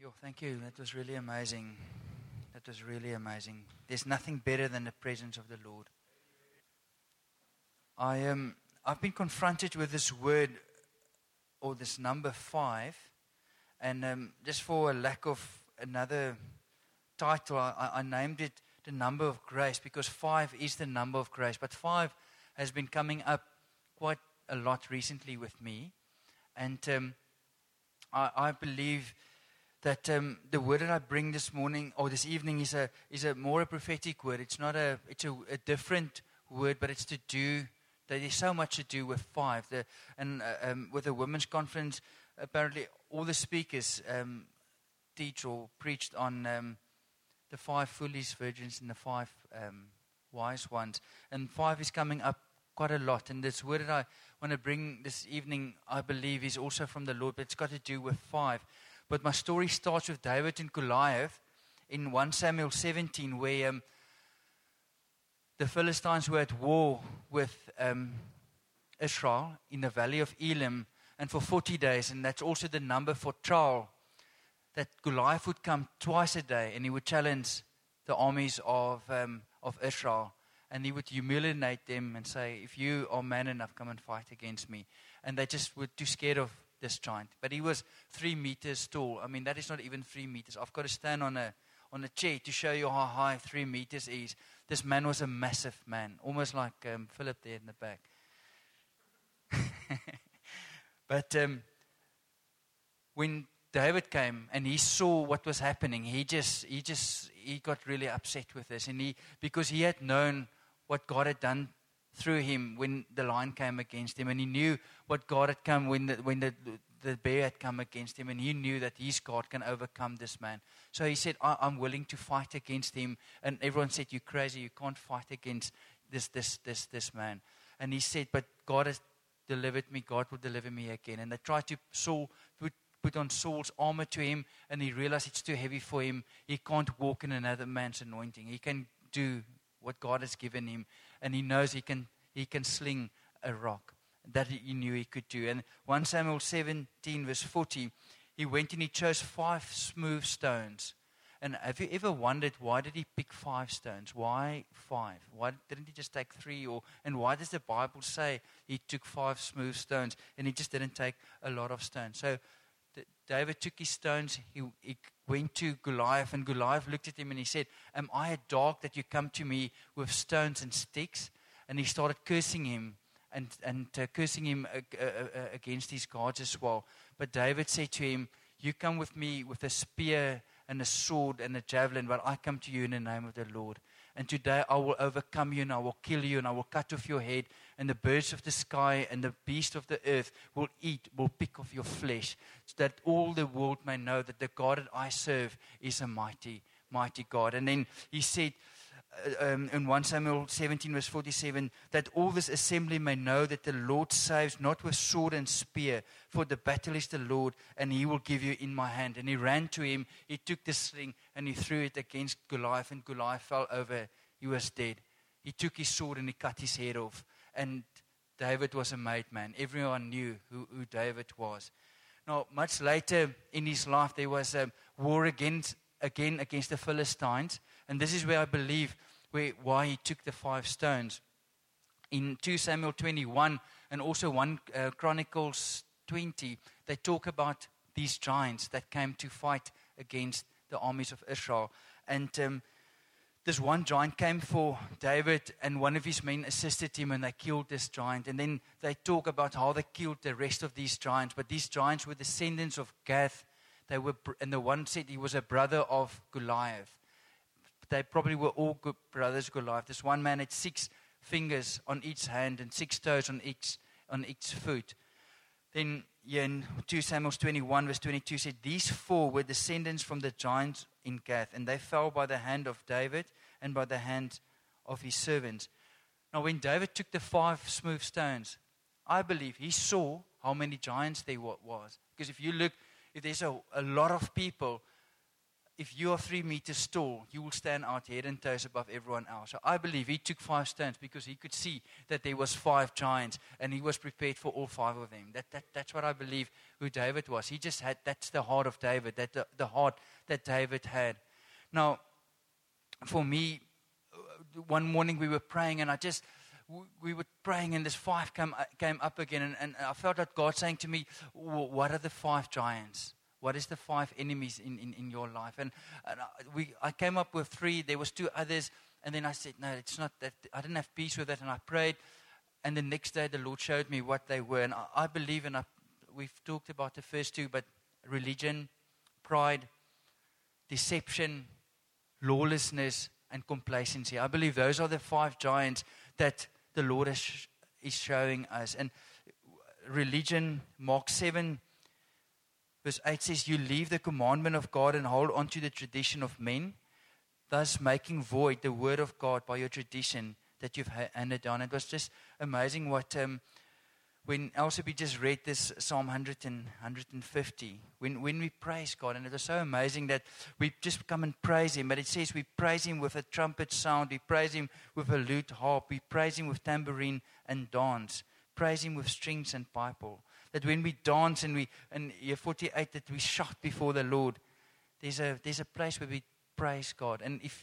Yo, thank you. That was really amazing. That was really amazing. There's nothing better than the presence of the Lord. I've been confronted with this word or this number 5, and just for a lack of another title, I named it the number of grace, because 5 is the number of grace. But 5 has been coming up quite a lot recently with me, and I believe that the word that I bring this morning or this evening is a more a prophetic word. It's not it's a different word, but it's to do. There's so much to do with 5. With the women's conference, apparently all the speakers teach or preached on the 5 foolish virgins and the 5 wise ones. And 5 is coming up quite a lot. And this word that I want to bring this evening, I believe, is also from the Lord, but it's got to do with 5. But my story starts with David and Goliath in 1 Samuel 17, where the Philistines were at war with Israel in the valley of Elim, and for 40 days, and that's also the number for trial, that Goliath would come twice a day, and he would challenge the armies of Israel, and he would humiliate them and say, if you are man enough, come and fight against me. And they just were too scared of this giant. But he was 3 meters tall. I mean, that is not even 3 meters. I've got to stand on a chair to show you how high 3 meters is. This man was a massive man, almost like Philip there in the back. But when David came and he saw what was happening, he got really upset with this, and because he had known what God had done through him when the lion came against him, and he knew what God had come when the bear had come against him, and he knew that his God can overcome this man. So he said, I'm willing to fight against him. And everyone said, you're crazy, you can't fight against this man. And he said, but God has delivered me, God will deliver me again. And they tried to put on Saul's armor to him, and he realized it's too heavy for him. He can't walk in another man's anointing. He can do what God has given him, and he knows he can sling a rock. That he knew he could do. And 1 Samuel 17 verse 40, he went and he chose 5 smooth stones. And have you ever wondered, why did he pick 5 stones? Why 5? Why didn't he just take 3? And why does the Bible say he took 5 smooth stones and he just didn't take a lot of stones? So David took his stones, he went to Goliath, and Goliath looked at him and he said, am I a dog that you come to me with stones and sticks? And he started cursing him. And cursing him against his gods as well. But David said to him, you come with me with a spear and a sword and a javelin, but I come to you in the name of the Lord. And today I will overcome you, and I will kill you, and I will cut off your head, and the birds of the sky and the beasts of the earth will pick off your flesh, so that all the world may know that the God that I serve is a mighty, mighty God. And then he said, in 1 Samuel 17 verse 47, that all this assembly may know that the Lord saves not with sword and spear, for the battle is the Lord, and he will give you in my hand. And he ran to him, he took the sling, and he threw it against Goliath, and Goliath fell over, he was dead. He took his sword and he cut his head off, and David was a made man. Everyone knew who David was. Now, much later in his life, there was a war again against the Philistines. And this is where I believe why he took the 5 stones. In 2 Samuel 21 and also 1 Chronicles 20, they talk about these giants that came to fight against the armies of Israel. And this one giant came for David, and one of his men assisted him, and they killed this giant. And then they talk about how they killed the rest of these giants. But these giants were descendants of Gath. And the one said he was a brother of Goliath. They probably were all good brothers, Goliath. This one man had 6 fingers on each hand and 6 toes on each foot. Then in 2 Samuel 21 verse 22 said, these 4 were descendants from the giants in Gath, and they fell by the hand of David and by the hand of his servants. Now when David took the 5 smooth stones, I believe he saw how many giants there was. Because if you look, if there's a lot of people, if you are 3 meters tall, you will stand out head and toes above everyone else. So I believe he took 5 stones because he could see that there was 5 giants, and he was prepared for all 5 of them. That's what I believe who David was. He just had, that's the heart of David, the heart that David had. Now, for me, one morning we were praying, and we were praying, and this 5 came up again, and I felt that God saying to me, what are the 5 giants? What is the 5 enemies in your life? And I came up with 3. There was 2 others, and then I said, no, it's not that. I didn't have peace with that, and I prayed, and the next day the Lord showed me what they were. And I believe, and we've talked about the first 2, but religion, pride, deception, lawlessness, and complacency. I believe those are the 5 giants that the Lord is showing us. And religion, Mark 7, verse 8 says, you leave the commandment of God and hold on to the tradition of men, thus making void the word of God by your tradition that you've handed down. It was just amazing what, when Elsabe just read this Psalm 100 and 150, when we praise God, and it was so amazing that we just come and praise Him, but it says we praise Him with a trumpet sound, we praise Him with a lute harp, we praise Him with tambourine and dance, praise Him with strings and pipal. That when we dance and year 48, that we shout before the Lord, there's a place where we praise God. And if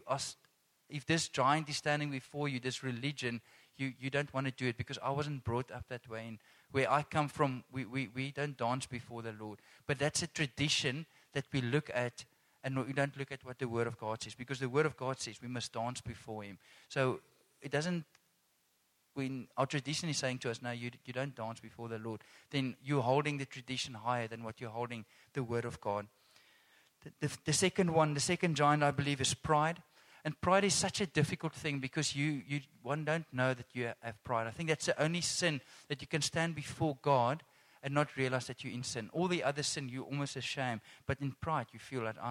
this giant is standing before you, this religion, you don't want to do it, because I wasn't brought up that way. And where I come from, we don't dance before the Lord. But that's a tradition that we look at, and we don't look at what the Word of God says, because the Word of God says we must dance before Him. So it doesn't. When our tradition is saying to us, no, you don't dance before the Lord, then you're holding the tradition higher than what you're holding the Word of God. The second giant, I believe, is pride. And pride is such a difficult thing, because one don't know that you have pride. I think that's the only sin that you can stand before God and not realize that you're in sin. All the other sin, you're almost ashamed. But in pride, you feel like,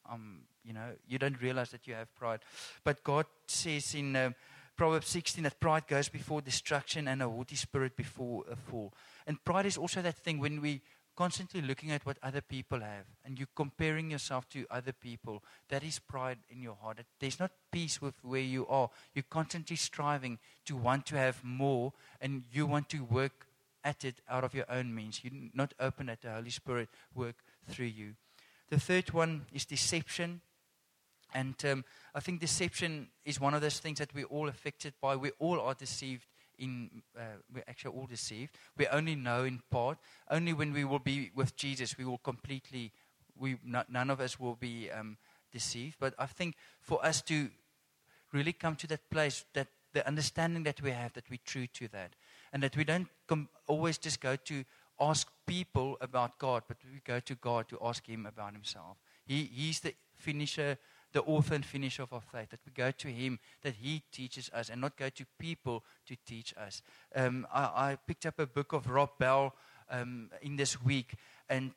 you don't realize that you have pride. But God says in Proverbs 16 that pride goes before destruction and a haughty spirit before a fall. And pride is also that thing when we constantly looking at what other people have and you're comparing yourself to other people. That is pride in your heart. There's not peace with where you are. You're constantly striving to want to have more, and you want to work at it out of your own means. You're not open at the Holy Spirit work through you. The third one is deception. And I think deception is one of those things that we're all affected by. We all are deceived. We're actually all deceived. We only know in part. Only when we will be with Jesus, we will completely. None of us will be deceived. But I think for us to really come to that place, that the understanding that we have, that we're true to that, and that we don't always just go to ask people about God, but we go to God to ask Him about Himself. He's the finisher, the author and finisher of our faith, that we go to Him, that He teaches us, and not go to people to teach us. I picked up a book of Rob Bell in this week, and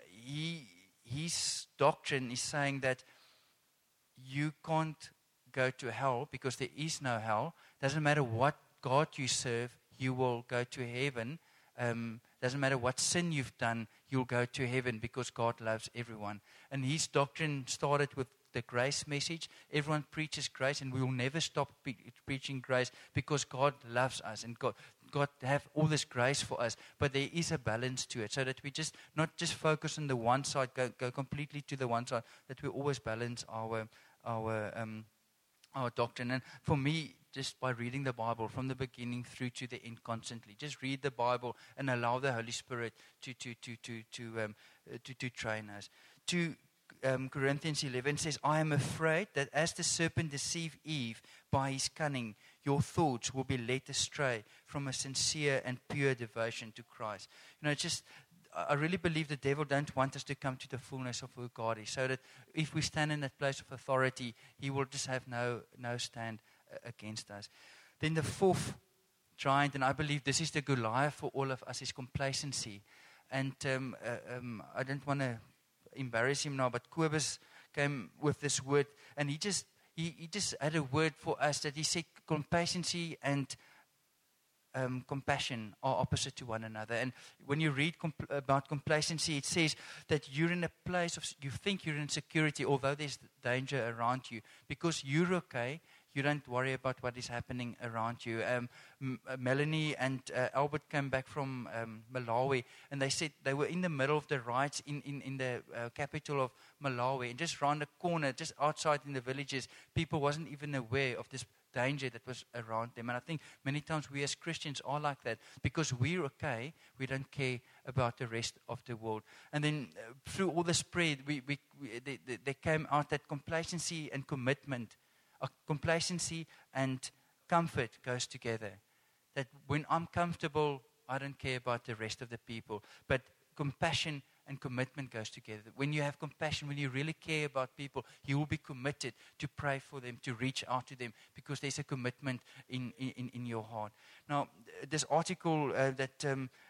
his doctrine is saying that you can't go to hell because there is no hell. Doesn't matter what God you serve, you will go to heaven. Doesn't matter what sin you've done, you'll go to heaven because God loves everyone. And his doctrine started with the grace message. Everyone preaches grace, and we will never stop preaching grace because God loves us, and God have all this grace for us. But there is a balance to it, so that we just not just focus on the one side, go completely to the one side. That we always balance our doctrine. And for me, just by reading the Bible from the beginning through to the end constantly, just read the Bible and allow the Holy Spirit to train us. Corinthians 11 says, I am afraid that as the serpent deceived Eve by his cunning, your thoughts will be led astray from a sincere and pure devotion to Christ. I really believe the devil don't want us to come to the fullness of who God is, so that if we stand in that place of authority, he will just have no stand against us. Then the fourth giant, and I believe this is the Goliath for all of us, is complacency. And I don't want to embarrass him now, but Kobus came with this word, and he just had a word for us that he said complacency and compassion are opposite to one another. And when you read about complacency, it says that you're in a place of, you think you're in security, although there's danger around you. Because you're okay, you don't worry about what is happening around you. Melanie and Albert came back from Malawi, and they said they were in the middle of the riots in the capital of Malawi, and just around the corner, just outside in the villages, people wasn't even aware of this danger that was around them. And I think many times we as Christians are like that. Because we're okay, we don't care about the rest of the world. And then through all the spread, they came out that complacency and commitment, complacency and comfort goes together. That when I'm comfortable, I don't care about the rest of the people. But compassion and commitment goes together. When you have compassion, when you really care about people, you will be committed to pray for them, to reach out to them, because there's a commitment in your heart. Now, this article that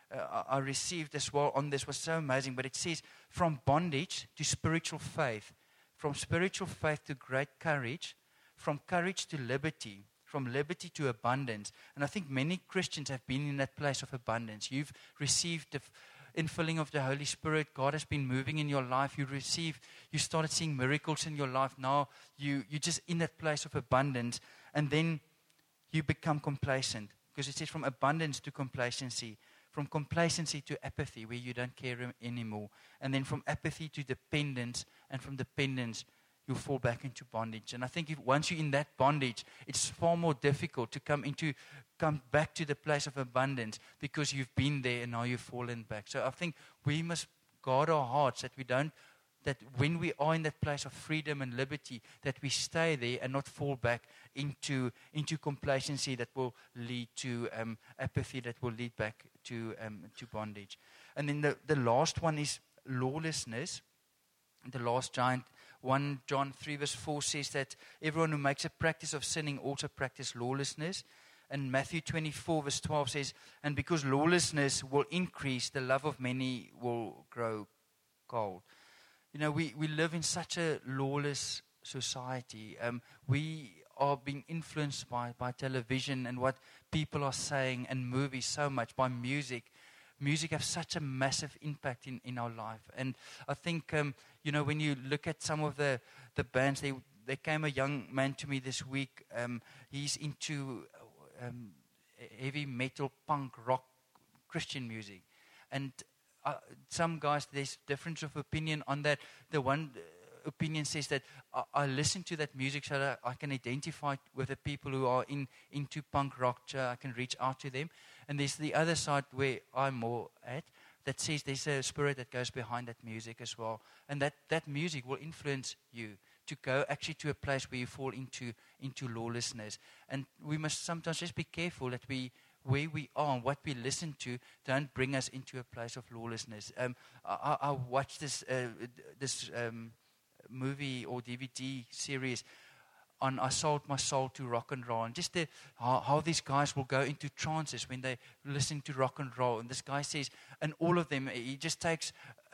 I received as well on this was so amazing, but it says, from bondage to spiritual faith, from spiritual faith to great courage, from courage to liberty, from liberty to abundance. And I think many Christians have been in that place of abundance. You've received the infilling of the Holy Spirit. God has been moving in your life. You started seeing miracles in your life. Now you're just in that place of abundance. And then you become complacent. Because it says from abundance to complacency. From complacency to apathy, where you don't care anymore. And then from apathy to dependence. And from dependence, you'll fall back into bondage. And I think once you're in that bondage, it's far more difficult to come back to the place of abundance, because you've been there and now you've fallen back. So I think we must guard our hearts that when we are in that place of freedom and liberty, that we stay there and not fall back into complacency that will lead to apathy, that will lead back to bondage. And then the last one is lawlessness. The last giant. 1 John 3 verse 4 says that everyone who makes a practice of sinning also practice lawlessness. And Matthew 24 verse 12 says, and because lawlessness will increase, the love of many will grow cold. You know, we live in such a lawless society. We are being influenced by television and what people are saying, and movies so much, by music. Music has such a massive impact in our life. And I think, when you look at some of the bands, there came a young man to me this week. He's into heavy metal, punk, rock, Christian music. And some guys, there's difference of opinion on that. The one opinion says that I listen to that music so that I can identify with the people who are into punk rock. I can reach out to them. And there's the other side where I'm more at, that says there's a spirit that goes behind that music as well. And that music will influence you to go actually to a place where you fall into lawlessness. And we must sometimes just be careful that where we are and what we listen to don't bring us into a place of lawlessness. I watched this movie or DVD series on I Sold My Soul to Rock and Roll, and just how these guys will go into trances when they listen to rock and roll. And this guy says, and all of them, he just takes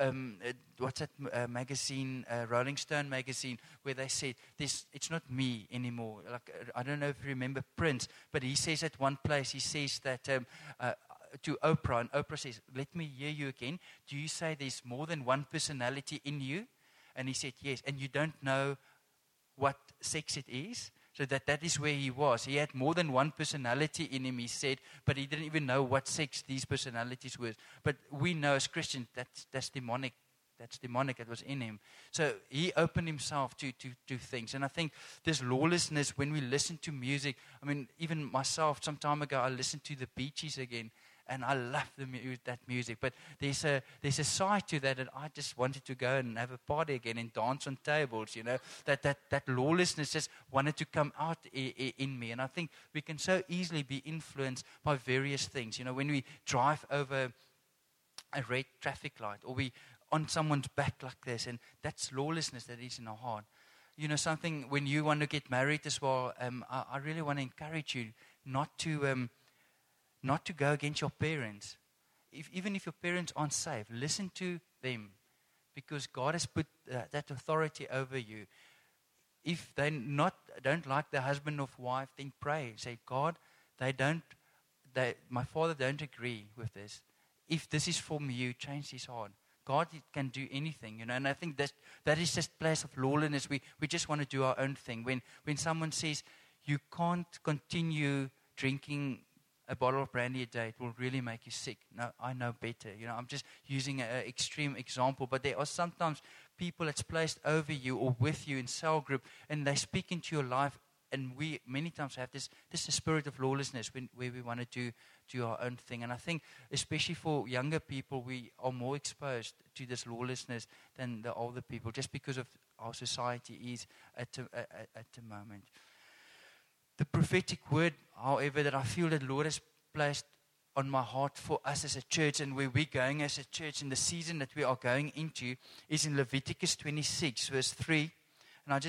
magazine, Rolling Stone magazine, where they said, it's not me anymore. Like, I don't know if you remember Prince, but he says at one place, he says that to Oprah, and Oprah says, let me hear you again. Do you say there's more than one personality in you? And he said, yes. And you don't know what sex it is? So that is where he was. He had more than one personality in him, he said, but he didn't even know what sex these personalities were. But we know as Christians that's demonic. That's demonic that was in him. So he opened himself to things. And I think this lawlessness, when we listen to music, I mean, even myself, some time ago, I listened to the Bee Gees again. And I love that music. But there's a side to that I just wanted to go and have a party again and dance on tables, That lawlessness just wanted to come out in me. And I think we can so easily be influenced by various things. When we drive over a red traffic light, or we on someone's back like this, and that's lawlessness that is in our heart. Something when you want to get married as well, I really want to encourage you not to go against your parents. Even if your parents aren't saved, listen to them, because God has put that authority over you. If they don't like the husband or wife, then pray. Say, God, they don't my father don't agree with this. If this is from you, change his heart. God can do anything, and I think that is just place of lawlessness. We just want to do our own thing. When someone says, you can't continue drinking a bottle of brandy a day, it will really make you sick. No, I know better. I'm just using an extreme example, but there are sometimes people that's placed over you or with you in cell group, and they speak into your life, and we many times have this spirit of lawlessness where we want to do our own thing. And I think especially for younger people, we are more exposed to this lawlessness than the older people, just because of our society is at the moment. The prophetic word, however, that I feel that Lord has placed on my heart for us as a church, and where we're going as a church in the season that we are going into, is in Leviticus 26, verse 3. And I'm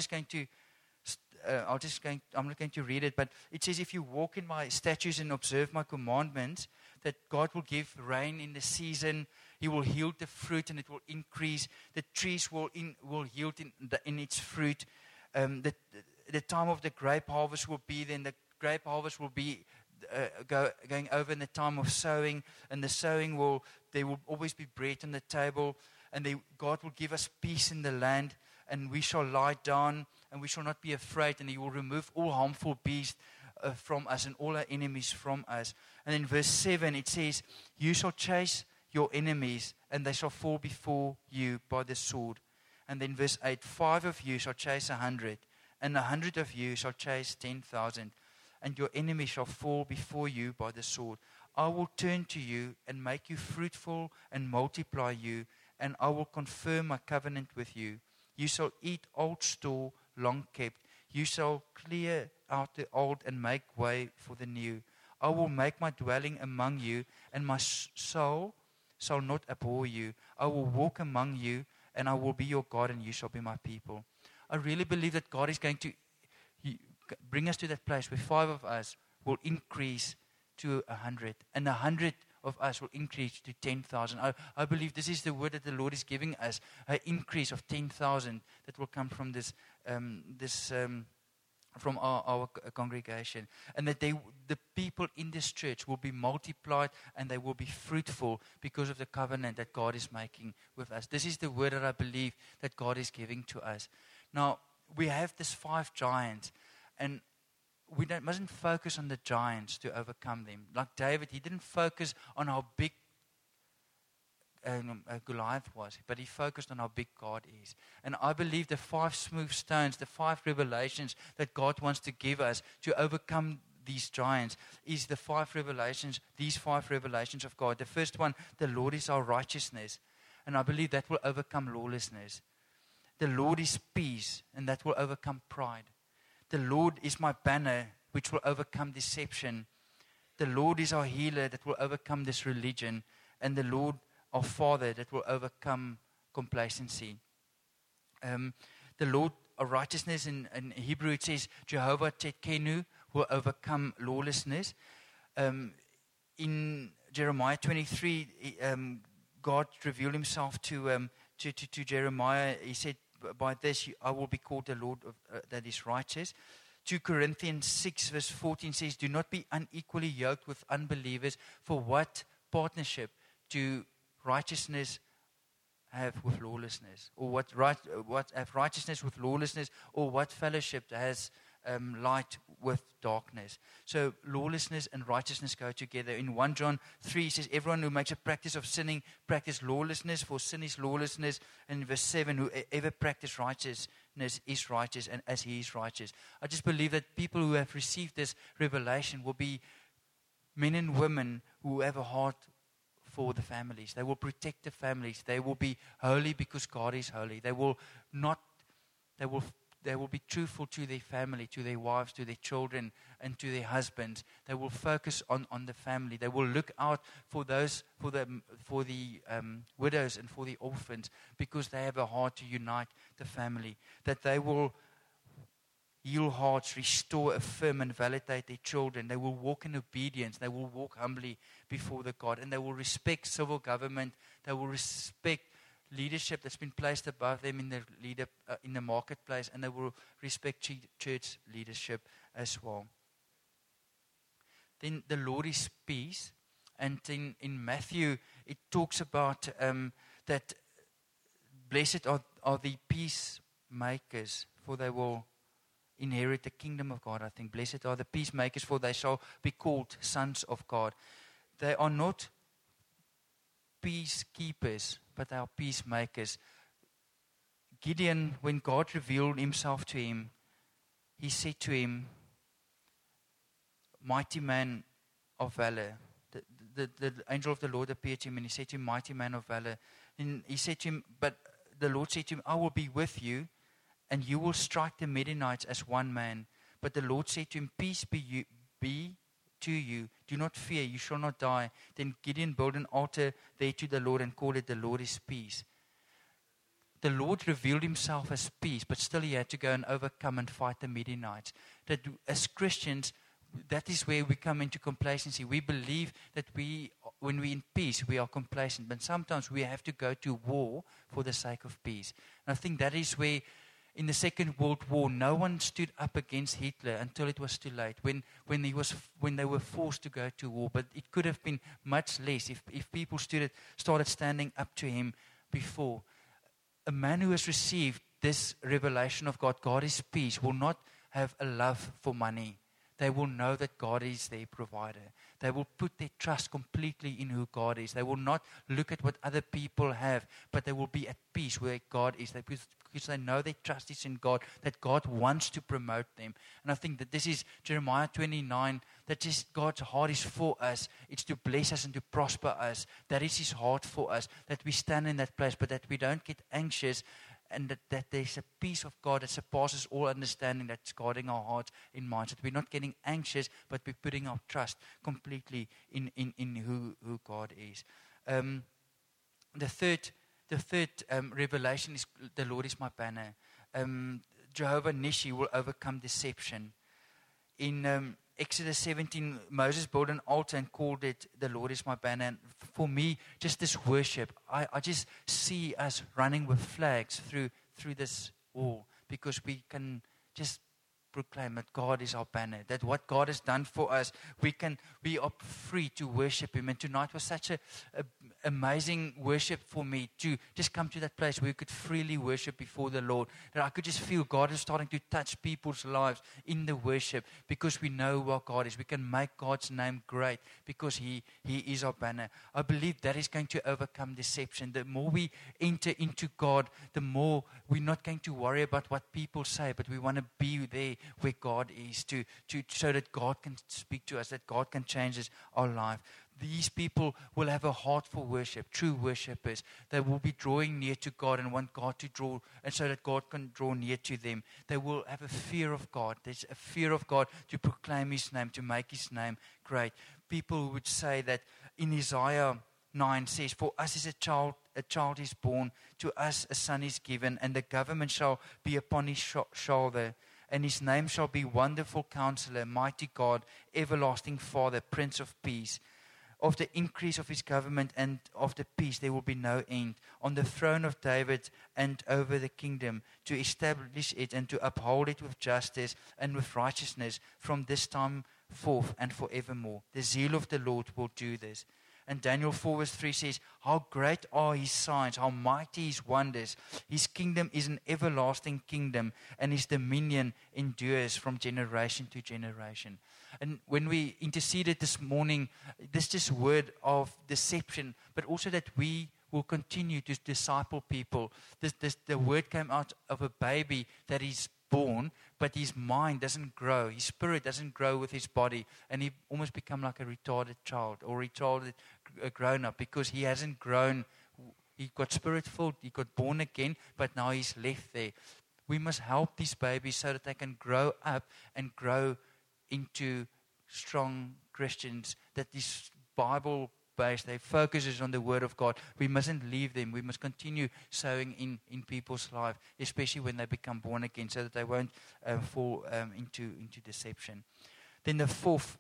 not going to read it, but it says, if you walk in my statutes and observe my commandments, that God will give rain in the season. He will yield the fruit, and it will increase. The trees will yield in its fruit. The time of the grape harvest will be then. The grape harvest will be going over in the time of sowing, and the sowing there will always be bread on the table, and God will give us peace in the land, and we shall lie down, and we shall not be afraid, and He will remove all harmful beasts from us and all our enemies from us. And in verse 7 it says, you shall chase your enemies, and they shall fall before you by the sword. And then verse 8, 5 of you shall chase 100, and 100 of you shall chase 10,000, and your enemy shall fall before you by the sword. I will turn to you and make you fruitful and multiply you, and I will confirm my covenant with you. You shall eat old store long kept. You shall clear out the old and make way for the new. I will make my dwelling among you, and my soul shall not abhor you. I will walk among you, and I will be your God, and you shall be my people. I really believe that God is going to bring us to that place where 5 of us will increase to 100, and 100 of us will increase to 10,000. I believe this is the word that the Lord is giving us, an increase of 10,000 that will come from from our congregation, and that the people in this church will be multiplied, and they will be fruitful because of the covenant that God is making with us. This is the word that I believe that God is giving to us. Now, we have these 5 giants, and we mustn't focus on the giants to overcome them. Like David, he didn't focus on how big Goliath was, but he focused on how big God is. And I believe the 5 smooth stones, the 5 revelations that God wants to give us to overcome these giants is the 5 revelations, these 5 revelations of God. The first one, the Lord is our righteousness. And I believe that will overcome lawlessness. The Lord is peace, and that will overcome pride. The Lord is my banner, which will overcome deception. The Lord is our healer, that will overcome this religion. And the Lord, our Father, that will overcome complacency. The Lord, our righteousness, in Hebrew it says, Jehovah Tzidkenu, will overcome lawlessness. In Jeremiah 23, God revealed himself to Jeremiah. He said, by this I will be called the Lord that is righteous. 2 Corinthians 6 verse 14 says, do not be unequally yoked with unbelievers, for what partnership do righteousness have with lawlessness? Or what have righteousness with lawlessness? Or what fellowship has light with darkness? So lawlessness and righteousness go together. In 1 John 3 it says, everyone who makes a practice of sinning practice lawlessness, for sin is lawlessness. And in verse 7, whoever practices righteousness is righteous, and as he is righteous. I just believe that people who have received this revelation will be men and women who have a heart for the families. They will protect the families. They will be holy because God is holy. They will be truthful to their family, to their wives, to their children, and to their husbands. They will focus on the family. They will look out for the widows and for the orphans, because they have a heart to unite the family. That they will heal hearts, restore, affirm, and validate their children. They will walk in obedience. They will walk humbly before the God, and they will respect civil government. They will respect leadership that's been placed above them in the marketplace, and they will respect church leadership as well. then the Lord is peace. And in Matthew, it talks about that blessed are the peacemakers, for they will inherit the kingdom of God. I think blessed are the peacemakers, for they shall be called sons of God. They are not peacekeepers, but they are peacemakers. Gideon, when God revealed himself to him, he said to mighty man of valor. The angel of the Lord appeared to him, and he said to him, mighty man of valor. And he said to him, but the Lord said to him, I will be with you, and you will strike the Midianites as one man. But the Lord said to him, peace be to you. Do not fear, you shall not die. Then Gideon built an altar there to the Lord and called it, the Lord is peace. The Lord revealed himself as peace, but still he had to go and overcome and fight the Midianites. That as Christians, that is where we come into complacency. We believe that when we're in peace, we are complacent. But sometimes we have to go to war for the sake of peace. And I think that is where, in the Second World War, no one stood up against Hitler until it was too late, when they were forced to go to war. But it could have been much less if people started standing up to him before. A man who has received this revelation of God, God is peace, will not have a love for money. They will know that God is their provider. They will put their trust completely in who God is. They will not look at what other people have, but they will be at peace where God is. Because they know their trust is in God, that God wants to promote them. And I think that this is Jeremiah 29, that just God's heart is for us. It's to bless us and to prosper us. That is His heart for us, that we stand in that place, but that we don't get anxious, and that there's a peace of God that surpasses all understanding that's guarding our hearts and minds. That we're not getting anxious, but we're putting our trust completely in who God is. The third revelation is the Lord is my banner. Jehovah Nissi will overcome deception. In Exodus 17, Moses built an altar and called it, the Lord is my banner. And for me, just this worship, I just see us running with flags through this wall, because we can just proclaim that God is our banner, that what God has done for us, we are free to worship Him. And tonight was such a amazing worship for me, to just come to that place where we could freely worship before the Lord, that I could just feel God is starting to touch people's lives in the worship, because we know who our God is. We can make God's name great because He is our banner. I believe that is going to overcome deception. The more we enter into God, the more we're not going to worry about what people say, but we want to be there where God is, so that God can speak to us, that God can change our life. These people will have a heart for worship, true worshippers. They will be drawing near to God and want God to draw, and so that God can draw near to them. They will have a fear of God. There's a fear of God to proclaim His name, to make His name great. People who would say that in Isaiah 9 says, for us is a child is born, to us a son is given, and the government shall be upon His shoulder. And His name shall be Wonderful Counselor, Mighty God, Everlasting Father, Prince of Peace. Of the increase of His government and of the peace there will be no end, on the throne of David and over the kingdom, to establish it and to uphold it with justice and with righteousness from this time forth and forevermore. The zeal of the Lord will do this. And Daniel 4 verse 3 says, how great are His signs, how mighty His wonders. His kingdom is an everlasting kingdom, and His dominion endures from generation to generation. And when we interceded this morning, this just word of deception, but also that we will continue to disciple people. The word came out of a baby that is born, but his mind doesn't grow. His spirit doesn't grow with his body, and he almost become like a retarded child or retarded grown up, because he hasn't grown. He got spirit filled, he got born again, but now he's left there. We must help these babies so that they can grow up and grow into strong Christians, that this Bible based, they focuses on the Word of God. We mustn't leave them. We must continue sowing in people's life, especially when they become born again, so that they won't fall into deception. Then the fourth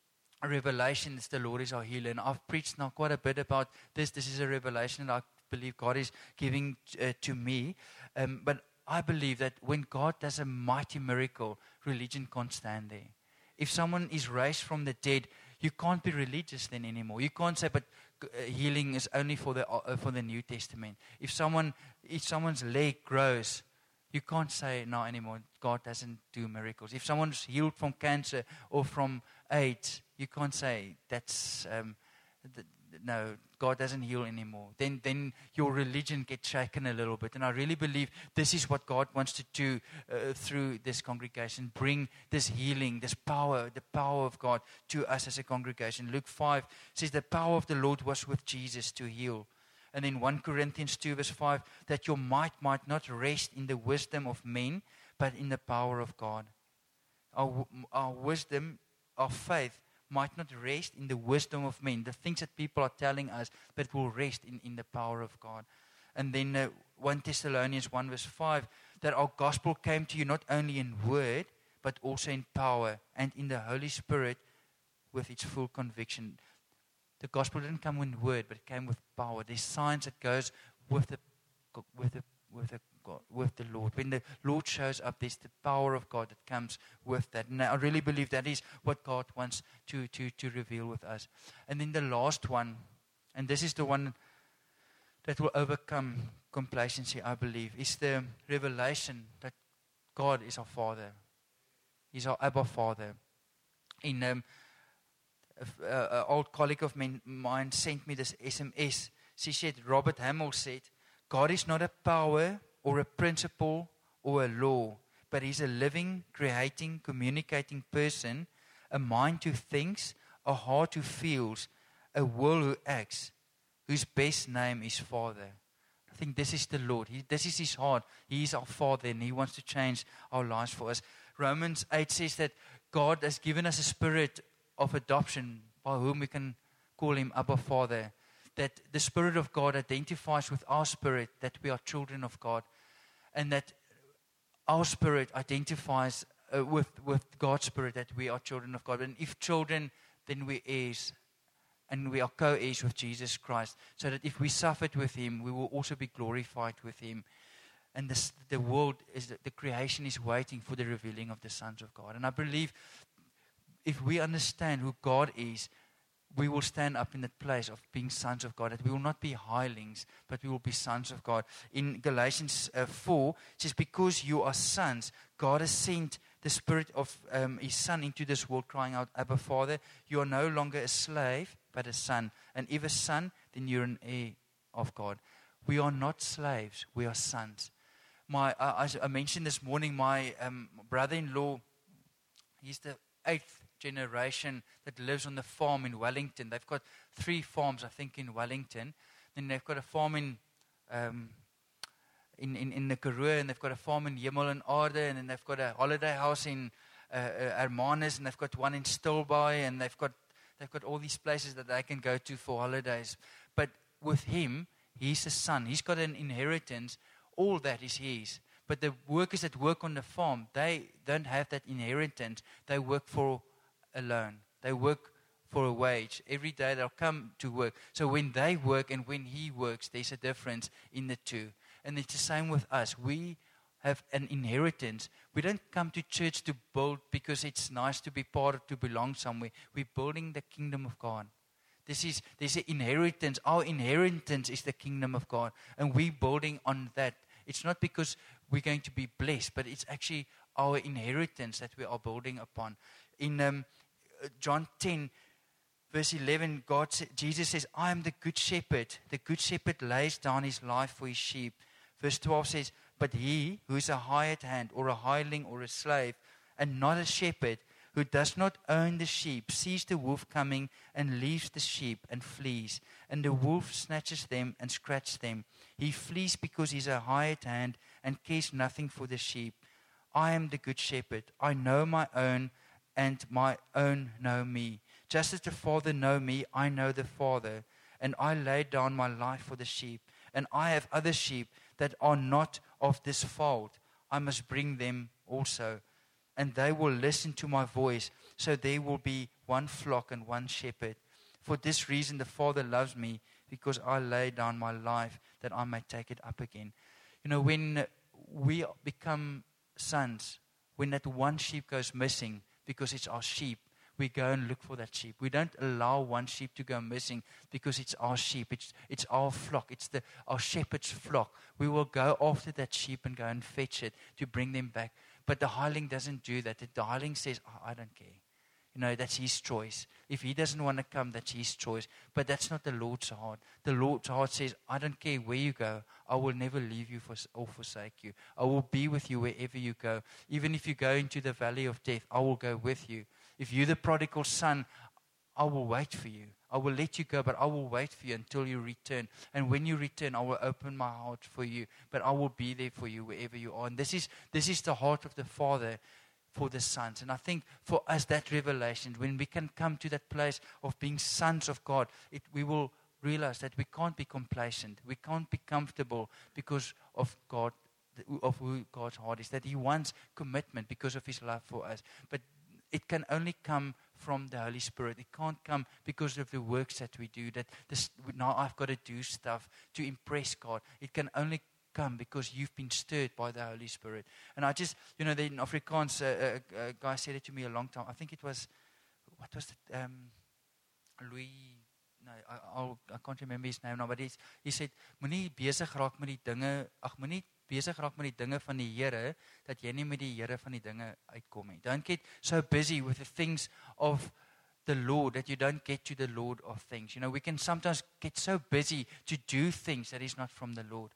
revelation is the Lord is our healer. And I've preached now quite a bit about this. This is a revelation that I believe God is giving to me. But I believe that when God does a mighty miracle, religion can't stand there. If someone is raised from the dead, you can't be religious then anymore. You can't say, but healing is only for the New Testament. If someone's leg grows, you can't say no anymore. God doesn't do miracles. If someone's healed from cancer or from AIDS, you can't say that's no, God doesn't heal anymore. Then your religion gets shaken a little bit. And I really believe this is what God wants to do through this congregation. Bring this healing, this power, the power of God to us as a congregation. Luke 5 says the power of the Lord was with Jesus to heal. And in 1 Corinthians 2 verse 5, that your might not rest in the wisdom of men, but in the power of God. Our wisdom, our faith, might not rest in the wisdom of men, the things that people are telling us, but will rest in the power of God. And then 1 Thessalonians 1 verse 5, that our gospel came to you not only in word, but also in power and in the Holy Spirit with its full conviction. The gospel didn't come in word, but it came with power. There's signs that goes with the Lord. When the Lord shows up, there's the power of God that comes with that. And I really believe that is what God wants to reveal with us. And then the last one, and this is the one that will overcome complacency, I believe, is the revelation that God is our Father. He's our Abba Father. In an old colleague of mine sent me this SMS. She said, Robert Hamill said, God is not a power or a principle or a law, but He's a living, creating, communicating person, a mind who thinks, a heart who feels, a will who acts, whose best name is Father. I think this is the Lord. This is His heart. He is our Father, and He wants to change our lives for us. Romans 8 says that God has given us a spirit of adoption by whom we can call Him Abba Father. That the Spirit of God identifies with our spirit, that we are children of God, and that our spirit identifies with God's Spirit, that we are children of God. And if children, then we heirs, and we are co-heirs with Jesus Christ, so that if we suffered with Him, we will also be glorified with Him. And the world, the creation is waiting for the revealing of the sons of God. And I believe if we understand who God is, we will stand up in that place of being sons of God. That we will not be hirelings, but we will be sons of God. In Galatians 4, it says, because you are sons, God has sent the Spirit of His Son into this world, crying out, Abba, Father. You are no longer a slave, but a son. And if a son, then you're an heir of God. We are not slaves, we are sons. As I mentioned this morning, my brother-in-law, he's the 8th generation that lives on the farm in Wellington. They've got 3 farms, I think, in Wellington. Then they've got a farm in the Karoo, and they've got a farm in Hemel en Aarde, and then they've got a holiday house in Hermanus, and they've got one in Stilbaai, and they've got all these places that they can go to for holidays. But with him, he's a son. He's got an inheritance. All that is his. But the workers that work on the farm, they don't have that inheritance. They work for a loan. They work for a wage. Every day they'll come to work. So when they work and when he works, there's a difference in the two. And it's the same with us. We have an inheritance. We don't come to church to build because it's nice to be part of, to belong somewhere. We're building the kingdom of God. There's an inheritance. Our inheritance is the kingdom of God. And we're building on that. It's not because we're going to be blessed, but it's actually our inheritance that we are building upon. In John 10, verse 11, Jesus says, I am the good shepherd. The good shepherd lays down his life for his sheep. Verse 12 says, but he who is a hired hand or a hireling or a slave and not a shepherd, who does not own the sheep, sees the wolf coming and leaves the sheep and flees. And the wolf snatches them and scratches them. He flees because he is a hired hand and cares nothing for the sheep. I am the good shepherd. I know my own, and my own know me. Just as the Father knows me, I know the Father, and I lay down my life for the sheep. And I have other sheep that are not of this fold. I must bring them also. And they will listen to my voice. So there will be one flock and one shepherd. For this reason the Father loves me, because I lay down my life that I may take it up again. You know, when we become sons, when that one sheep goes missing, because it's our sheep, we go and look for that sheep. We don't allow one sheep to go missing because it's our sheep. It's our flock. It's our shepherd's flock. We will go after that sheep and go and fetch it to bring them back. But the hireling doesn't do that. The hireling says, I don't care. That's his choice. If he doesn't want to come, that's his choice. But that's not the Lord's heart. The Lord's heart says, I don't care where you go. I will never leave you or forsake you. I will be with you wherever you go. Even if you go into the valley of death, I will go with you. If you're the prodigal son, I will wait for you. I will let you go, but I will wait for you until you return. And when you return, I will open my heart for you. But I will be there for you wherever you are. And this is the heart of the Father for the sons. And I think for us, that revelation, when we can come to that place of being sons of God, we will realize that we can't be complacent. We can't be comfortable because of God, of who God's heart is, that He wants commitment because of His love for us. But it can only come from the Holy Spirit. It can't come because of the works that we do, that now I've got to do stuff to impress God. It can only come because you've been stirred by the Holy Spirit. And I just, in Afrikaans, a guy said it to me a long time. I think it was, what was it? Louis, no, I can't remember his name now, but he said, moenie besig raak met die dinge, moenie besig raak met die dinge van die Here, dat jy nie met die Here van die dinge uitkom nie. Don't get so busy with the things of the Lord that you don't get to the Lord of things. We can sometimes get so busy to do things that is not from the Lord.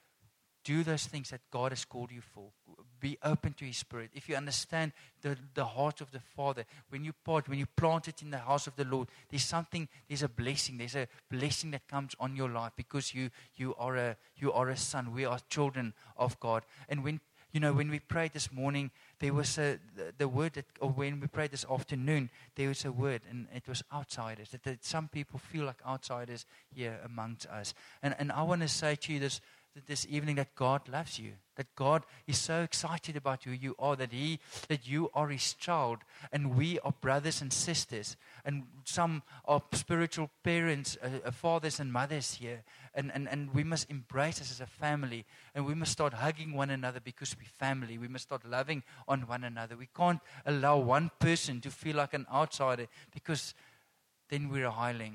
Do those things that God has called you for. Be open to His Spirit. If you understand the heart of the Father, when you plant it in the house of the Lord, there's a blessing. There's a blessing that comes on your life because you are a son. We are children of God. And when we prayed this morning, there was the word or when we prayed this afternoon, there was a word, and it was outsiders. That some people feel like outsiders here amongst us. And I want to say to you this evening that God loves you, that God is so excited about who you are, that you are His child, and we are brothers and sisters, and some are spiritual parents, fathers and mothers here, and we must embrace us as a family, and we must start hugging one another because we're family. We must start loving on one another. We can't allow one person to feel like an outsider because then we're a hireling.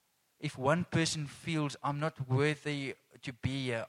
If one person feels, I'm not worthy to be here,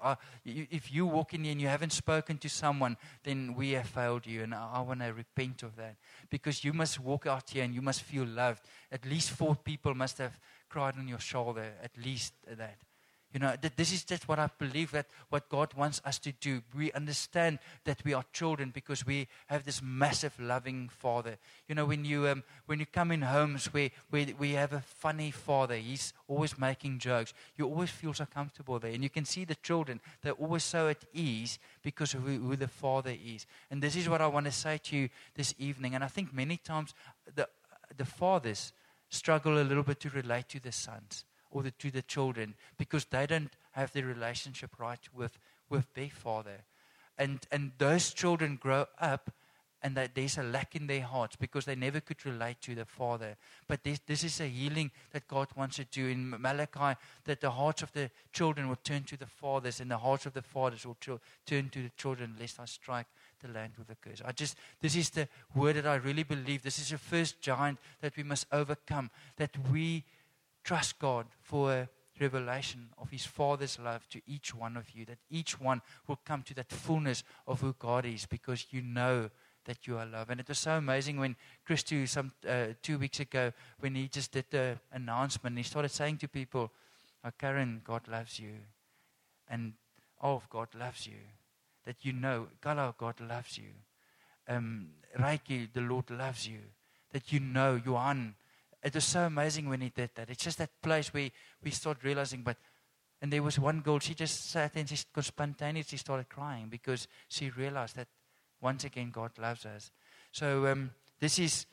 if you walk in here and you haven't spoken to someone, then we have failed you. And I want to repent of that. Because you must walk out here and you must feel loved. At least 4 people must have cried on your shoulder, at least that. This is just what I believe, that what God wants us to do. We understand that we are children because we have this massive loving Father. When you come in homes where we have a funny father, he's always making jokes, you always feel so comfortable there. And you can see the children, they're always so at ease because of who the Father is. And this is what I want to say to you this evening. And I think many times the fathers struggle a little bit to relate to the sons, or to the children, because they don't have the relationship right with their father. And those children grow up and there's a lack in their hearts because they never could relate to the Father. But this is a healing that God wants to do in Malachi, that the hearts of the children will turn to the fathers and the hearts of the fathers will turn to the children, lest I strike the land with a curse. This is the word that I really believe. This is the first giant that we must overcome, that we trust God for a revelation of His Father's love to each one of you, that each one will come to that fullness of who God is because you know that you are loved. And it was so amazing when Christy, 2 weeks ago, when he just did the announcement, he started saying to people, Karen, God loves you. And God loves you. That Gala, God loves you. Reiki, the Lord loves you. That Johan. It was so amazing when he did that. It's just that place where we start realizing, and there was one girl, she just sat and she spontaneously started crying because she realized that once again God loves us. So this is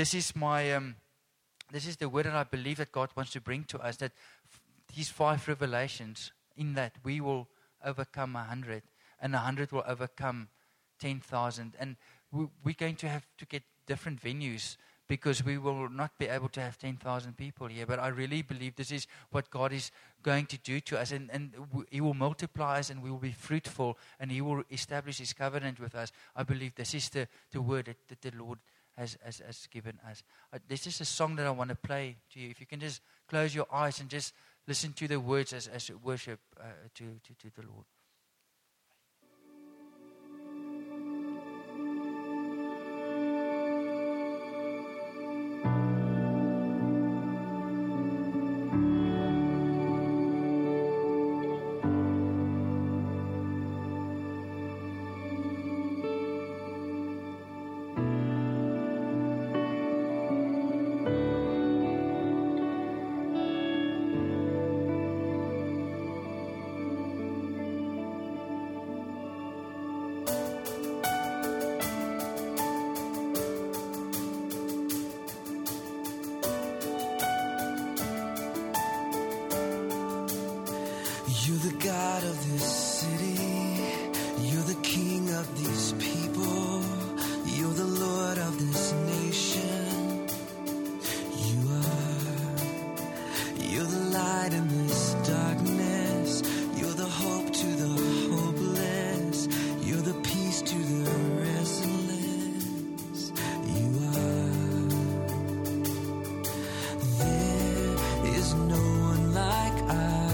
the word that I believe that God wants to bring to us, that these 5 revelations, in that we will overcome 100, and 100 will overcome 10,000. And we're going to have to get different venues, because we will not be able to have 10,000 people here. But I really believe this is what God is going to do to us. And He will multiply us, and we will be fruitful, and He will establish His covenant with us. I believe this is the word that the Lord has given us. This is a song that I want to play to you. If you can just close your eyes and just listen to the words as worship to the Lord. You're the God of this city. You're the King of these people. You're the Lord of this nation. You're the light in this darkness. You're the hope to the hopeless. You're the peace to the restless. There is no one like us.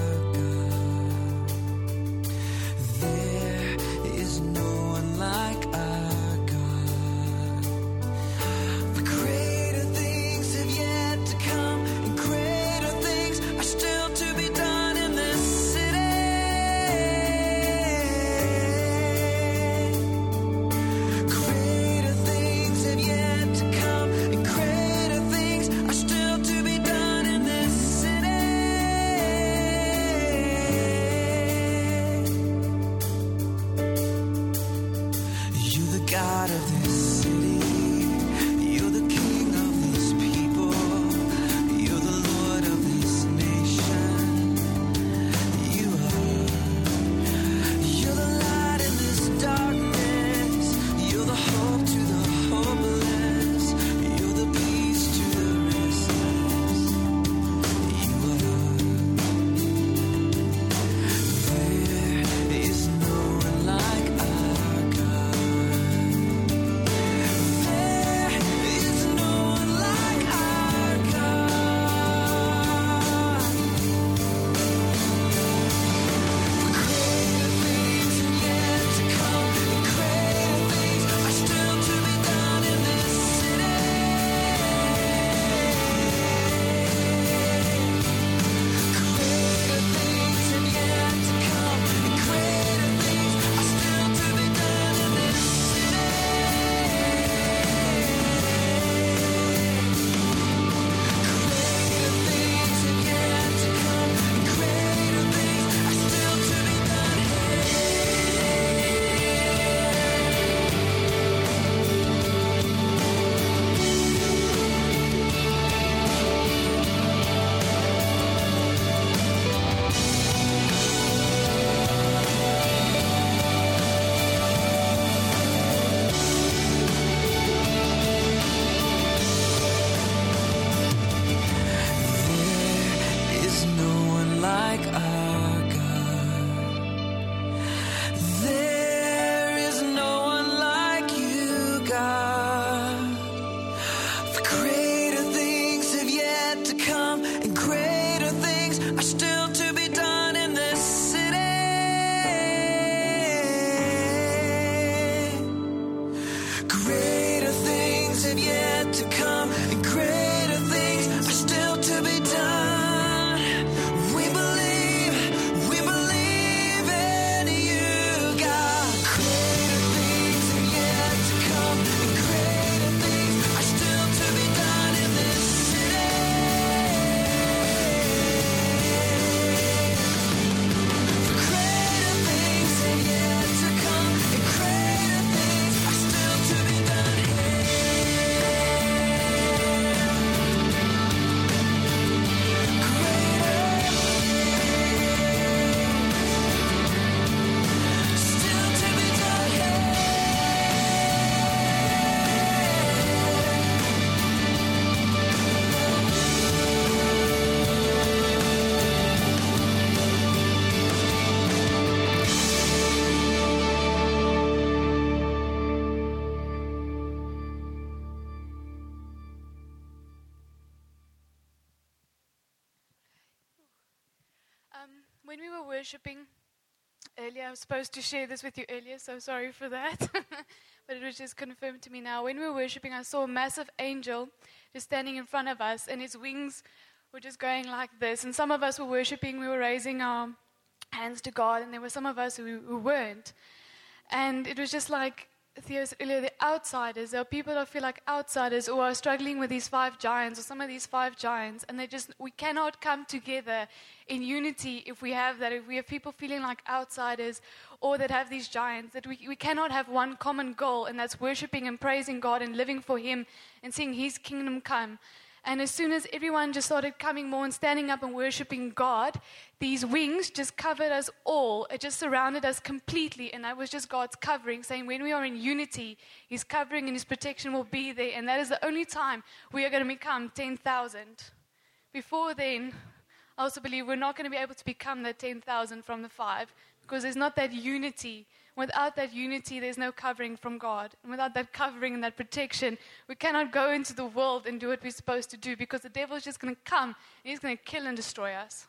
When we were worshiping earlier, I was supposed to share this with you earlier, so sorry for that. But it was just confirmed to me now. When we were worshiping, I saw a massive angel just standing in front of us, and his wings were just going like this. And some of us were worshiping, we were raising our hands to God, and there were some of us who weren't. And it was just like Theo said earlier, the outsiders. There are people that feel like outsiders who are struggling with these 5 giants or some of these 5 giants, and we cannot come together in unity if we have that. If we have people feeling like outsiders or that have these giants, that we cannot have one common goal, and that's worshiping and praising God and living for Him and seeing His kingdom come. And as soon as everyone just started coming more and standing up and worshiping God, these wings just covered us all. It just surrounded us completely. And that was just God's covering, saying when we are in unity, His covering and His protection will be there. And that is the only time we are going to become 10,000. Before then, I also believe we're not going to be able to become that 10,000 from the 5 because there's not that unity. Without that unity, there's no covering from God. And without that covering and that protection, we cannot go into the world and do what we're supposed to do because the devil's just going to come and he's going to kill and destroy us.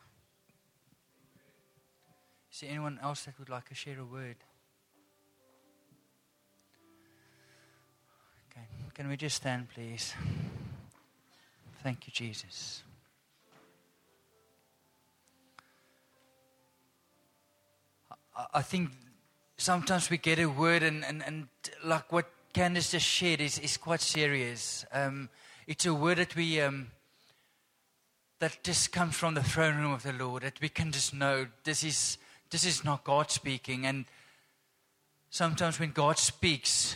Is there anyone else that would like to share a word? Okay. Can we just stand, please? Thank you, Jesus. I think sometimes we get a word and like what Candace just shared is quite serious. It's a word that that just comes from the throne room of the Lord, that we can just know this is not God speaking. And sometimes when God speaks,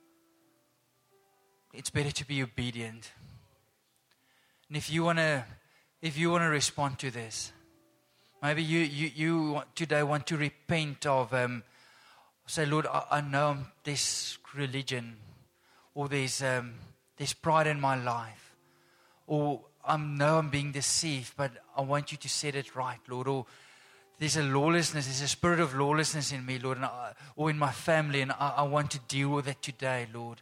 it's better to be obedient. And if you wanna respond to this, maybe you today want to repent of, say, Lord, I know there's religion, or there's pride in my life, or I know I'm being deceived, but I want you to set it right, Lord. Or there's a lawlessness, there's a spirit of lawlessness in me, Lord, or in my family, and I want to deal with it today, Lord.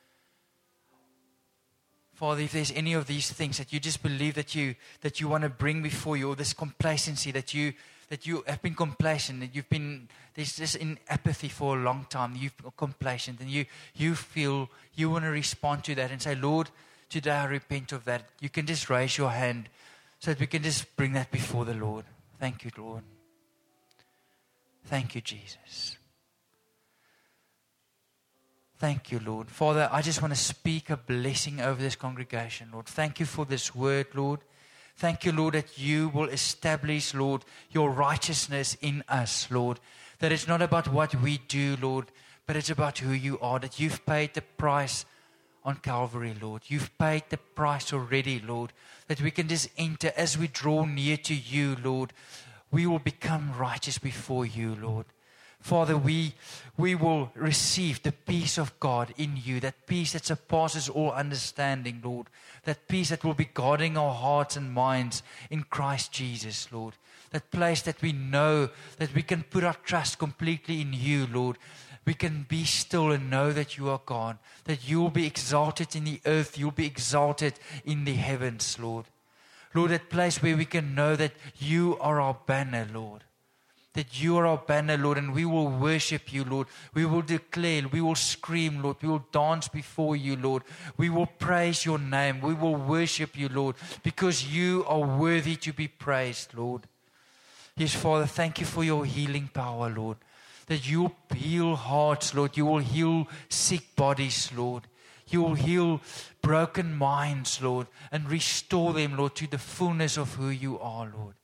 Father, if there's any of these things that you just believe that you want to bring before you, or this complacency that you have been complacent, that there's just in apathy for a long time, you've been complacent, and you feel you want to respond to that and say, Lord, today I repent of that. You can just raise your hand so that we can just bring that before the Lord. Thank you, Lord. Thank you, Jesus. Thank you, Lord. Father, I just want to speak a blessing over this congregation, Lord. Thank you for this word, Lord. Thank you, Lord, that you will establish, Lord, your righteousness in us, Lord. That it's not about what we do, Lord, but it's about who you are. That you've paid the price on Calvary, Lord. You've paid the price already, Lord. That we can just enter as we draw near to you, Lord. We will become righteous before you, Lord. Father, we will receive the peace of God in you, that peace that surpasses all understanding, Lord. That peace that will be guarding our hearts and minds in Christ Jesus, Lord. That place that we know that we can put our trust completely in you, Lord. We can be still and know that you are God, that you will be exalted in the earth, you will be exalted in the heavens, Lord. Lord, that place where we can know that you are our banner, Lord. That you are our banner, Lord, and we will worship you, Lord. We will declare, we will scream, Lord. We will dance before you, Lord. We will praise your name. We will worship you, Lord, because you are worthy to be praised, Lord. Yes, Father, thank you for your healing power, Lord. That you will heal hearts, Lord. You will heal sick bodies, Lord. You will heal broken minds, Lord, and restore them, Lord, to the fullness of who you are, Lord.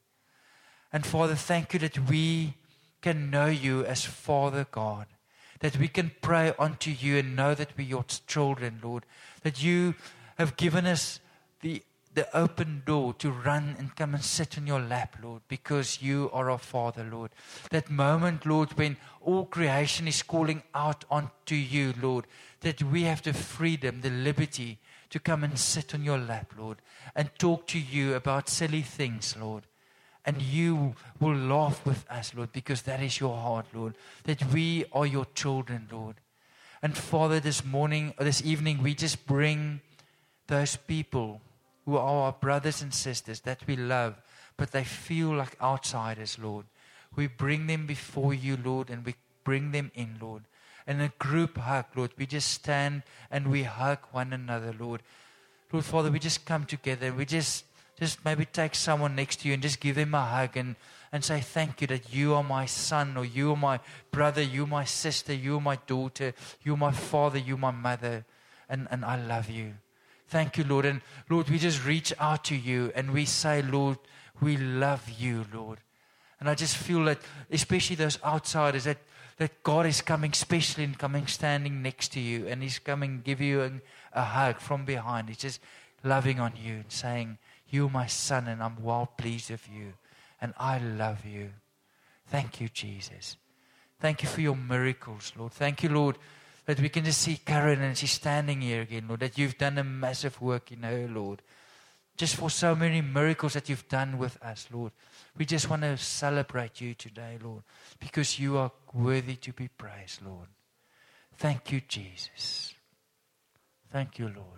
And Father, thank you that we can know you as Father God, that we can pray unto you and know that we're your children, Lord, that you have given us the open door to run and come and sit on your lap, Lord, because you are our Father, Lord. That moment, Lord, when all creation is calling out unto you, Lord, that we have the freedom, the liberty to come and sit on your lap, Lord, and talk to you about silly things, Lord. And you will laugh with us, Lord, because that is your heart, Lord, that we are your children, Lord. And Father, this morning or this evening, we just bring those people who are our brothers and sisters that we love, but they feel like outsiders, Lord. We bring them before you, Lord, and we bring them in, Lord. And a group hug, Lord. We just stand and we hug one another, Lord. Lord, Father, we just come together and we just maybe take someone next to you and just give them a hug and say thank you that you are my son, or you are my brother, you are my sister, you are my daughter, you are my father, you are my mother, and I love you. Thank you, Lord. And Lord, we just reach out to you and we say, Lord, we love you, Lord. And I just feel that, especially those outsiders, that God is coming, especially and coming, standing next to you, and He's coming, give you a hug from behind. He's just loving on you and saying, you are my son, and I'm well pleased with you, and I love you. Thank you, Jesus. Thank you for your miracles, Lord. Thank you, Lord, that we can just see Karen and she's standing here again, Lord, that you've done a massive work in her, Lord. Just for so many miracles that you've done with us, Lord. We just want to celebrate you today, Lord, because you are worthy to be praised, Lord. Thank you, Jesus. Thank you, Lord.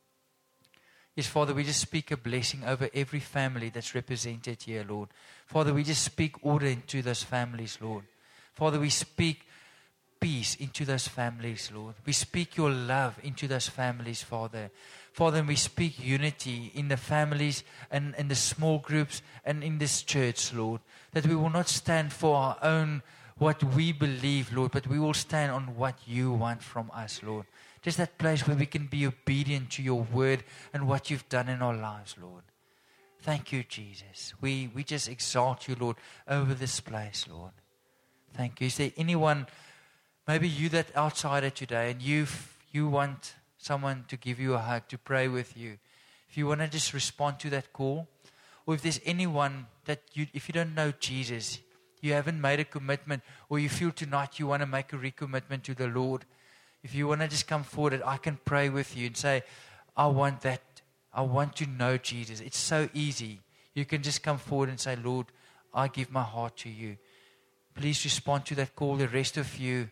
Yes, Father, we just speak a blessing over every family that's represented here, Lord. Father, we just speak order into those families, Lord. Father, we speak peace into those families, Lord. We speak your love into those families, Father. Father, and we speak unity in the families and in the small groups and in this church, Lord. That we will not stand for our own, what we believe, Lord, but we will stand on what you want from us, Lord. Just that place where we can be obedient to your word and what you've done in our lives, Lord. Thank you, Jesus. We just exalt you, Lord, over this place, Lord. Thank you. Is there anyone, maybe you that outsider today, and you want someone to give you a hug, to pray with you? If you want to just respond to that call, or if there's anyone that if you don't know Jesus, you haven't made a commitment, or you feel tonight you want to make a recommitment to the Lord, if you want to just come forward, I can pray with you and say, I want that. I want to know Jesus. It's so easy. You can just come forward and say, Lord, I give my heart to you. Please respond to that call. The rest of you,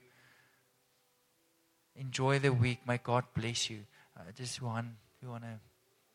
enjoy the week. May God bless you. Just one, if you want to.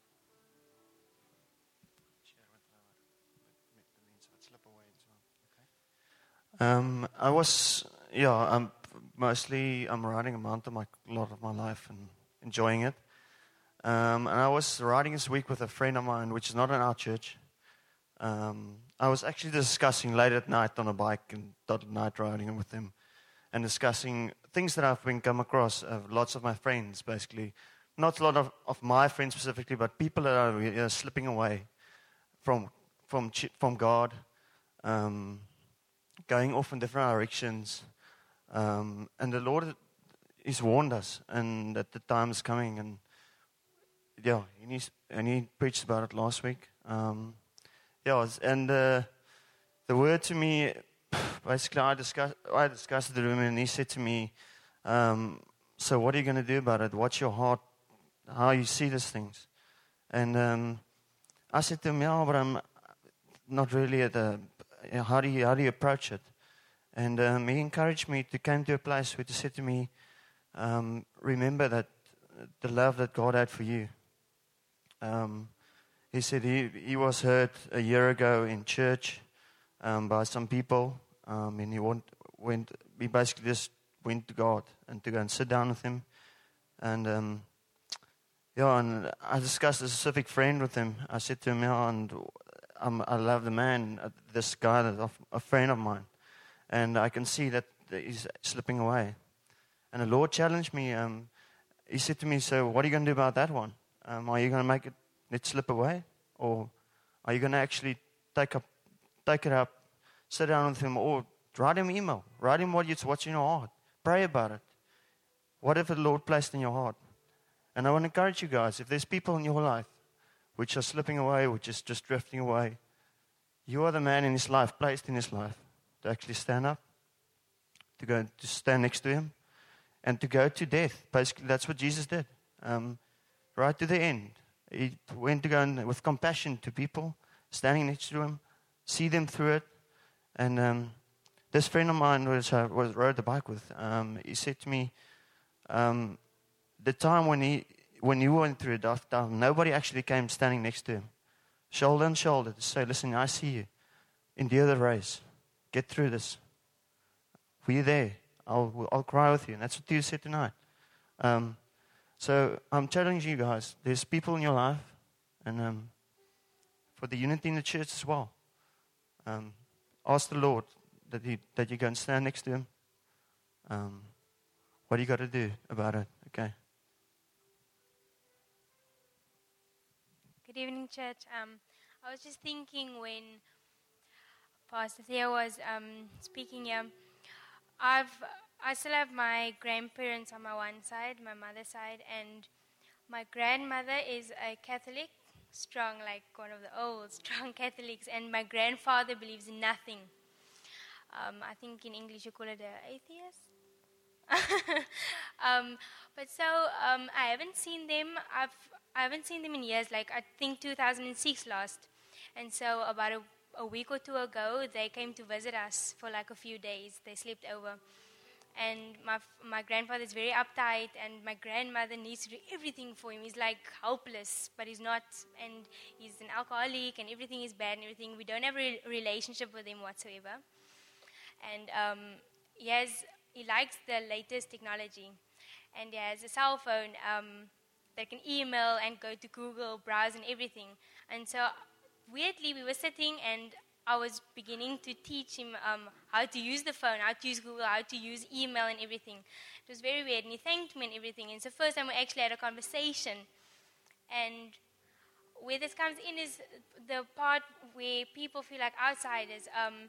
I'm riding a mountain bike a lot of my life and enjoying it. And I was riding this week with a friend of mine, which is not in our church. I was actually discussing late at night on a bike and night riding with him, and discussing things that I've been come across of lots of my friends, basically. Not a lot of my friends specifically, but people that are slipping away from God, going off in different directions. And the Lord has warned us, and that the time is coming. And he preached about it last week. And the word to me, basically, I discussed it with him, and he said to me, "So what are you going to do about it? What's your heart? How you see these things?" And I said to him, "Yeah, but I'm not really at the. How do you approach it?" And he encouraged me to come to a place where he said to me, remember that the love that God had for you. He said he was hurt a year ago in church by some people, and he basically just went to God and to go and sit down with him. And and I discussed a specific friend with him. I said to him, I love the man, this guy, that's a friend of mine. And I can see that he's slipping away. And the Lord challenged me. He said to me, "So what are you going to do about that one? Are you going to make it slip away? Or are you going to actually take it up, sit down with him, or write him an email? Write him what's in your heart. Pray about it. Whatever the Lord placed in your heart." And I want to encourage you guys, if there's people in your life which are slipping away, which is just drifting away, you are the man in his life, placed in his life, to actually stand up, to stand next to him, and to go to death. Basically, that's what Jesus did. Right to the end. He went to go with compassion to people, standing next to him, see them through it. And this friend of mine rode the bike with, he said to me, the time when he went through a dark time, nobody actually came standing next to him. shoulder on shoulder, to say, listen, I see you. Endure the race. Get through this. We're there. I'll cry with you. And that's what you said tonight. So I'm challenging you guys. There's people in your life, and for the unity in the church as well. Ask the Lord that you go and stand next to him. What do you got to do about it? Okay. Good evening, church. I was just thinking when Pastor Theo was speaking here, I still have my grandparents on my one side, my mother's side, and my grandmother is a Catholic, strong, like one of the old, strong Catholics, and my grandfather believes in nothing. I think in English you call it an atheist. But so I haven't seen them. I haven't seen them in years. Like I think 2006 last. And so about a week or two ago, they came to visit us for like a few days. They slept over. And my grandfather is very uptight, and my grandmother needs to do everything for him. He's like helpless, but he's not, and he's an alcoholic, and everything is bad and everything. We don't have a relationship with him whatsoever. And he likes the latest technology, and he has a cell phone that can email and go to Google, browse and everything. And so weirdly, we were sitting, and I was beginning to teach him how to use the phone, how to use Google, how to use email and everything. It was very weird, and he thanked me and everything. And so first time we actually had a conversation. And where this comes in is the part where people feel like outsiders.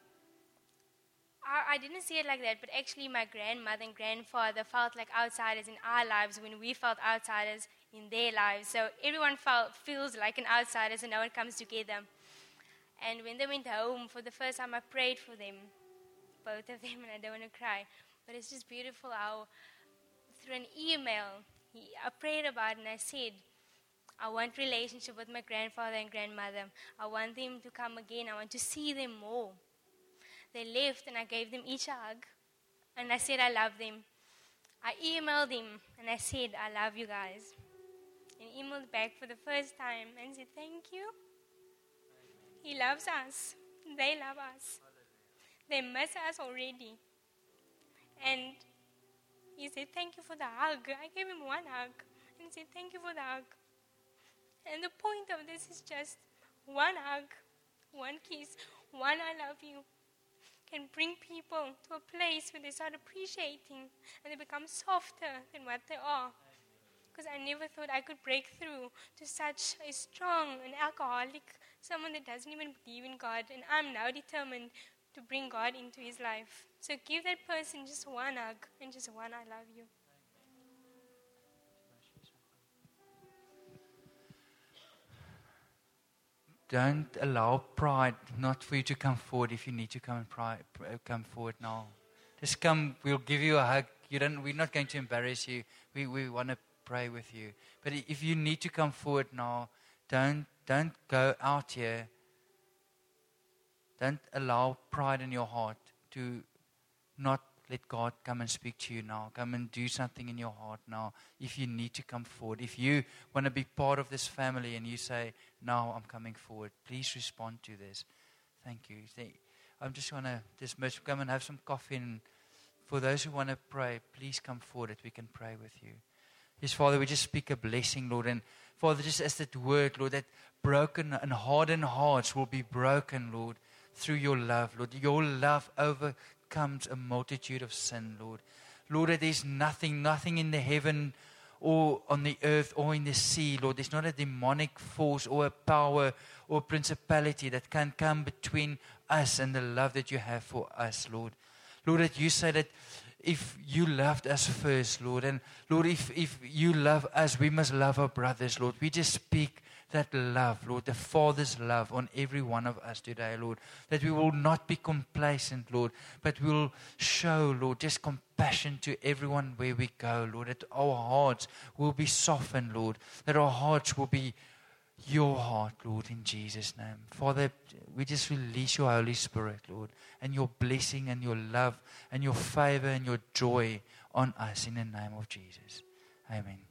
I didn't see it like that, but actually my grandmother and grandfather felt like outsiders in our lives when we felt outsiders in their lives. So everyone feels like an outsider, so no one comes together. And when they went home, for the first time I prayed for them, both of them, and I don't want to cry. But it's just beautiful how through an email, I prayed about it, and I said, I want relationship with my grandfather and grandmother. I want them to come again. I want to see them more. They left, and I gave them each a hug, and I said I love them. I emailed him, and I said, I love you guys. And he emailed back for the first time and said, thank you. He loves us. They love us. They miss us already. And he said, thank you for the hug. I gave him one hug and said, thank you for the hug. And the point of this is just one hug, one kiss, one I love you can bring people to a place where they start appreciating and they become softer than what they are. Because I never thought I could break through to such a strong and alcoholic, someone that doesn't even believe in God, and I'm now determined to bring God into his life. So give that person just one hug and just one I love you. Don't allow pride not for you to come forward if you need to come forward now. Just come, we'll give you a hug. We're not going to embarrass you. We want to pray with you. But if you need to come forward now, don't go out here. Don't allow pride in your heart to not let God come and speak to you now. Come and do something in your heart now. If you need to come forward. If you want to be part of this family and you say, now I'm coming forward, please respond to this. Thank you. I'm just going to dismiss. Come and have some coffee. And for those who want to pray, please come forward that we can pray with you. Yes, Father, we just speak a blessing, Lord. And Father, just as that word, Lord, that broken and hardened hearts will be broken, Lord, through your love, Lord. Your love overcomes a multitude of sin, Lord. Lord, that there's nothing in the heaven or on the earth or in the sea, Lord. There's not a demonic force or a power or principality that can come between us and the love that you have for us, Lord. Lord, that you say that if you loved us first, Lord, and Lord, if you love us, we must love our brothers, Lord. We just speak that love, Lord, the Father's love on every one of us today, Lord, that we will not be complacent, Lord, but we will show, Lord, just compassion to everyone where we go, Lord, that our hearts will be softened, Lord, that our hearts will be your heart, Lord, in Jesus' name. Father, we just release your Holy Spirit, Lord, and your blessing and your love and your favor and your joy on us in the name of Jesus. Amen.